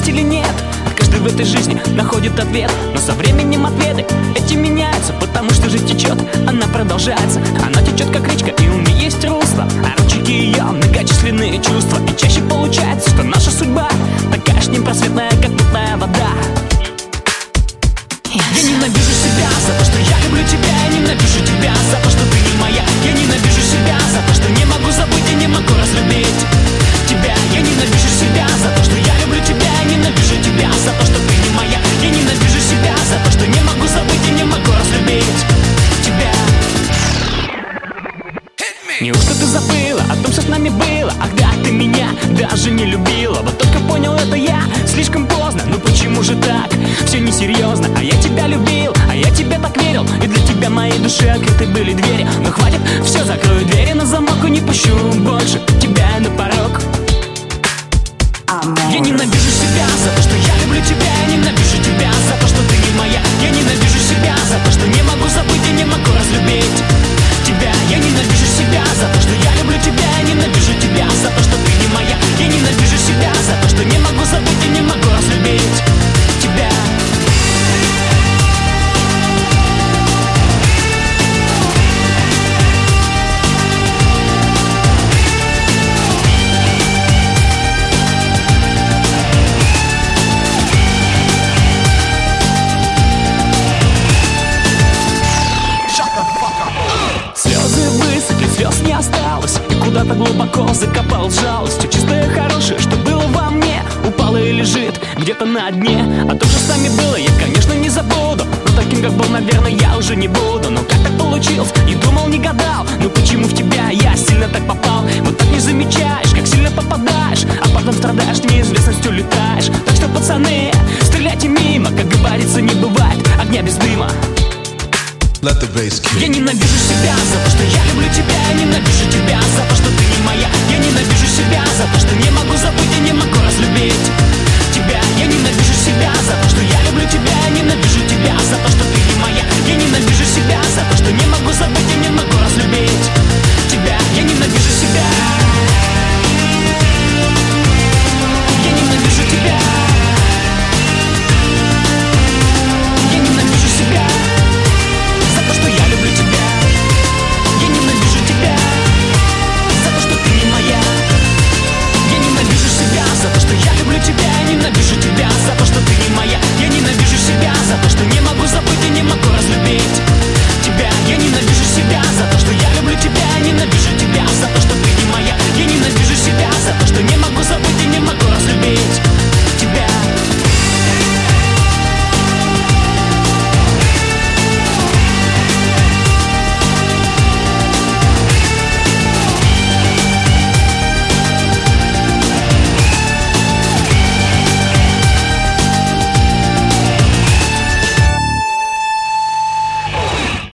есть или нет? Каждый в этой жизни находит ответ, но со временем ответы эти меняются, потому что жизнь течет, она продолжается. Она течет как речка, и у нее есть русло, а ручейки ее многочисленные чувства. И чаще получается, что наша судьба такая ж непросветная, как мутная вода. Я ненавижу себя за то, что я люблю тебя. Я ненавижу тебя за то, что ты не моя. Я ненавижу себя за то, что не могу забыть и не могу разлюбить тебя. Я ненавижу себя за то, что я люблю тебя. Я ненавижу тебя за то, что ты не моя. Я ненавижу себя за то, что не могу забыть и не могу разлюбить тебя. Неужто ты забыла о том, что с нами было? Ах да, ты меня даже не любила. Вот только понял это я слишком поздно. Ну почему же так? Все несерьезно. А я тебя любил, а я тебе так верил. И для тебя моей души открыты были двери. Но хватит, все, закрою двери на замок и не пущу больше тебя на порог. Я ненавижу себя за то, что я люблю тебя. Я ненавижу тебя за то, что ты не моя. Я ненавижу себя за то, что не могу забыть и не могу разлюбить тебя. Я ненавижу себя за то, что я люблю тебя. Я ненавижу тебя за то, что ты не моя. Я ненавижу себя за то, что не могу забыть и не могу разлюбить тебя. Слез не осталось, и куда-то глубоко закопал жалостью. Чистое хорошее, что было во мне, упало и лежит где-то на дне. А то, что с нами было, я, конечно, не забуду. Но таким, как был, наверное, я уже не буду. Но как так получилось? Не думал, не гадал. Ну почему в тебя я сильно так попал? Вот так не замечаешь, как сильно попадаешь, а потом страдаешь, неизвестностью летаешь. Так что, пацаны, стреляйте мимо. Как говорится, не бывает огня без дыма. Я ненавижу себя за то, что я люблю тебя. Я ненавижу тебя за то, что ты не моя. Я ненавижу себя за то, что не могу забыть и не могу разлюбить тебя. Я ненавижу себя за то, что я люблю тебя. Я ненавижу тебя за то, что ты не моя.